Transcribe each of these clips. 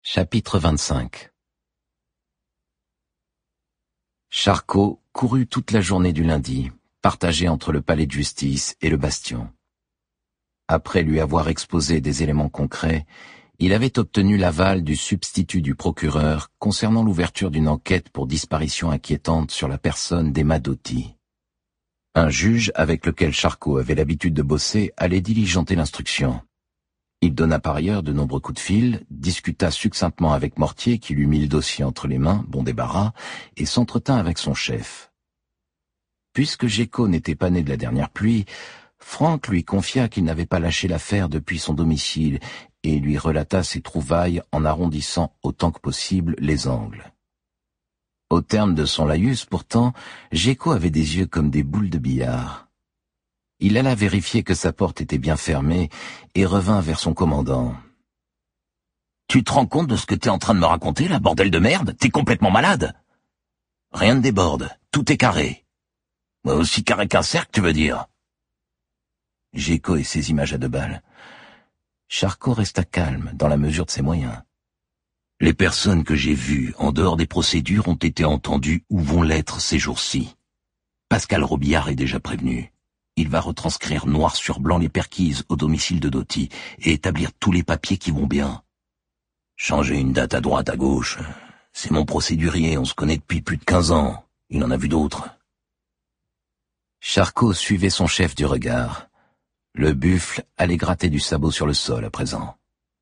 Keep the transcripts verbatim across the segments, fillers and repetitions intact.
Chapitre vingt-cinq. Charcot courut toute la journée du lundi, partagé entre le palais de justice et le bastion. Après lui avoir exposé des éléments concrets, il avait obtenu l'aval du substitut du procureur concernant l'ouverture d'une enquête pour disparition inquiétante sur la personne d'Emma Doty. Un juge avec lequel Charcot avait l'habitude de bosser allait diligenter l'instruction. Il donna par ailleurs de nombreux coups de fil, discuta succinctement avec Mortier qui lui mit le dossier entre les mains, bon débarras, et s'entretint avec son chef. Puisque Géco n'était pas né de la dernière pluie, Franck lui confia qu'il n'avait pas lâché l'affaire depuis son domicile et lui relata ses trouvailles en arrondissant autant que possible les angles. Au terme de son laïus, pourtant, Géco avait des yeux comme des boules de billard. Il alla vérifier que sa porte était bien fermée et revint vers son commandant. « Tu te rends compte de ce que t'es en train de me raconter, là, bordel de merde? T'es complètement malade !»« Rien ne déborde, tout est carré. »« Moi aussi carré qu'un cercle, tu veux dire ?» Géco et ses images à deux balles. Charcot resta calme, dans la mesure de ses moyens. « Les personnes que j'ai vues, en dehors des procédures, ont été entendues ou vont l'être ces jours-ci. Pascal Robillard est déjà prévenu. Il va retranscrire noir sur blanc les perquises au domicile de Doty et établir tous les papiers qui vont bien. Changer une date à droite, à gauche, c'est mon procédurier, on se connaît depuis plus de quinze ans. Il en a vu d'autres. » Charcot suivait son chef du regard. Le buffle allait gratter du sabot sur le sol à présent.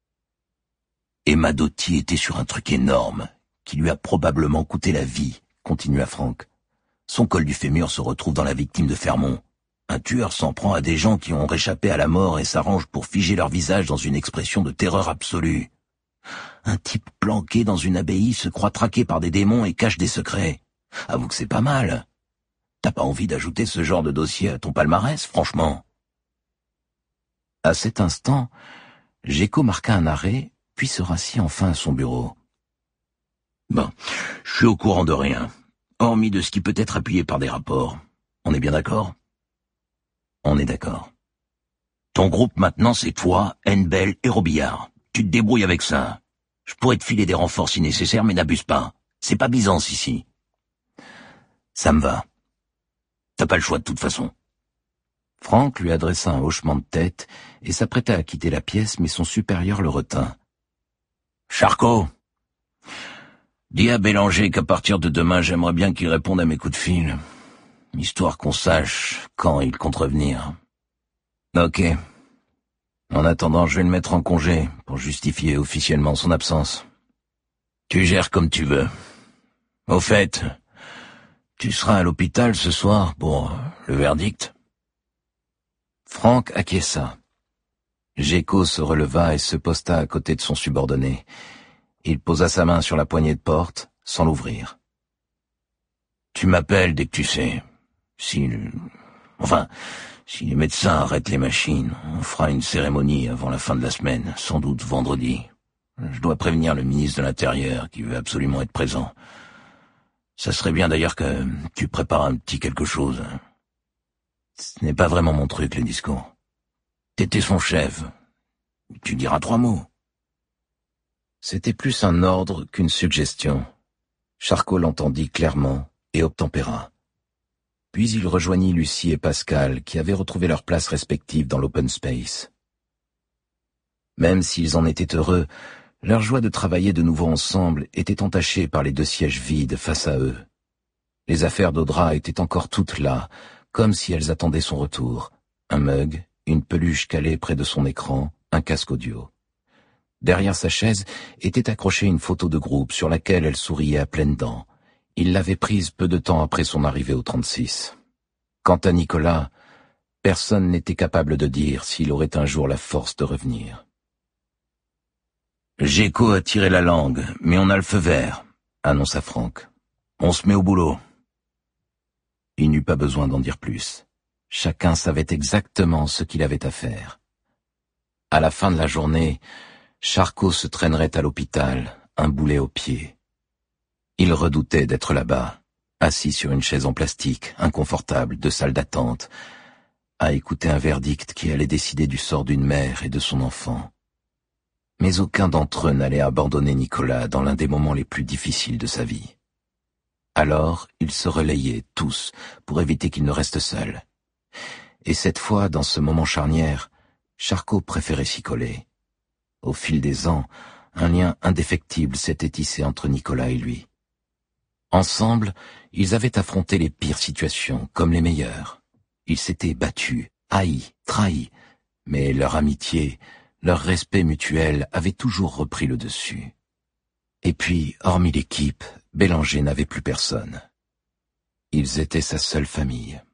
Emma Doty était sur un truc énorme, qui lui a probablement coûté la vie, continua Franck. Son col du fémur se retrouve dans la victime de Fermont. Un tueur s'en prend à des gens qui ont réchappé à la mort et s'arrange pour figer leur visage dans une expression de terreur absolue. Un type planqué dans une abbaye se croit traqué par des démons et cache des secrets. Avoue que c'est pas mal. T'as pas envie d'ajouter ce genre de dossier à ton palmarès, franchement? À cet instant, Géco marqua un arrêt, puis se rassit enfin à son bureau. Bon, je suis au courant de rien, hormis de ce qui peut être appuyé par des rapports. On est bien d'accord? On est d'accord. Ton groupe maintenant c'est toi, Henbel et Robillard. Tu te débrouilles avec ça. Je pourrais te filer des renforts si nécessaire, mais n'abuse pas. C'est pas Byzance ici. Ça me va. T'as pas le choix de toute façon. Franck lui adressa un hochement de tête et s'apprêta à quitter la pièce, mais son supérieur le retint. Charcot, dis à Bélanger qu'à partir de demain j'aimerais bien qu'il réponde à mes coups de fil. Histoire qu'on sache quand il compte revenir. Ok. En attendant, je vais le mettre en congé pour justifier officiellement son absence. Tu gères comme tu veux. Au fait, tu seras à l'hôpital ce soir pour le verdict. Franck acquiesça. Géco se releva et se posta à côté de son subordonné. Il posa sa main sur la poignée de porte, sans l'ouvrir. Tu m'appelles dès que tu sais. Si... Enfin, si les médecins arrêtent les machines, on fera une cérémonie avant la fin de la semaine, sans doute vendredi. Je dois prévenir le ministre de l'Intérieur qui veut absolument être présent. Ça serait bien d'ailleurs que tu prépares un petit quelque chose. Ce n'est pas vraiment mon truc, les discours. T'étais son chef. Tu diras trois mots. C'était plus un ordre qu'une suggestion. Charcot l'entendit clairement et obtempéra. Puis il rejoignit Lucie et Pascal, qui avaient retrouvé leur place respective dans l'open space. Même s'ils en étaient heureux, leur joie de travailler de nouveau ensemble était entachée par les deux sièges vides face à eux. Les affaires d'Audra étaient encore toutes là, comme si elles attendaient son retour. Un mug, une peluche calée près de son écran, un casque audio. Derrière sa chaise était accrochée une photo de groupe sur laquelle elle souriait à pleines dents. Il l'avait prise peu de temps après son arrivée au trente-six. Quant à Nicolas, personne n'était capable de dire s'il aurait un jour la force de revenir. Géco a tiré la langue, mais on a le feu vert, annonça Franck. On se met au boulot. Il n'eut pas besoin d'en dire plus. Chacun savait exactement ce qu'il avait à faire. À la fin de la journée, Charcot se traînerait à l'hôpital, un boulet au pied. Il redoutait d'être là-bas, assis sur une chaise en plastique, inconfortable, de salle d'attente, à écouter un verdict qui allait décider du sort d'une mère et de son enfant. Mais aucun d'entre eux n'allait abandonner Nicolas dans l'un des moments les plus difficiles de sa vie. Alors, ils se relayaient tous pour éviter qu'il ne reste seul. Et cette fois, dans ce moment charnière, Charcot préférait s'y coller. Au fil des ans, un lien indéfectible s'était tissé entre Nicolas et lui. Ensemble, ils avaient affronté les pires situations comme les meilleures. Ils s'étaient battus, haïs, trahis, mais leur amitié, leur respect mutuel avaient toujours repris le dessus. Et puis, hormis l'équipe, Bélanger n'avait plus personne. Ils étaient sa seule famille.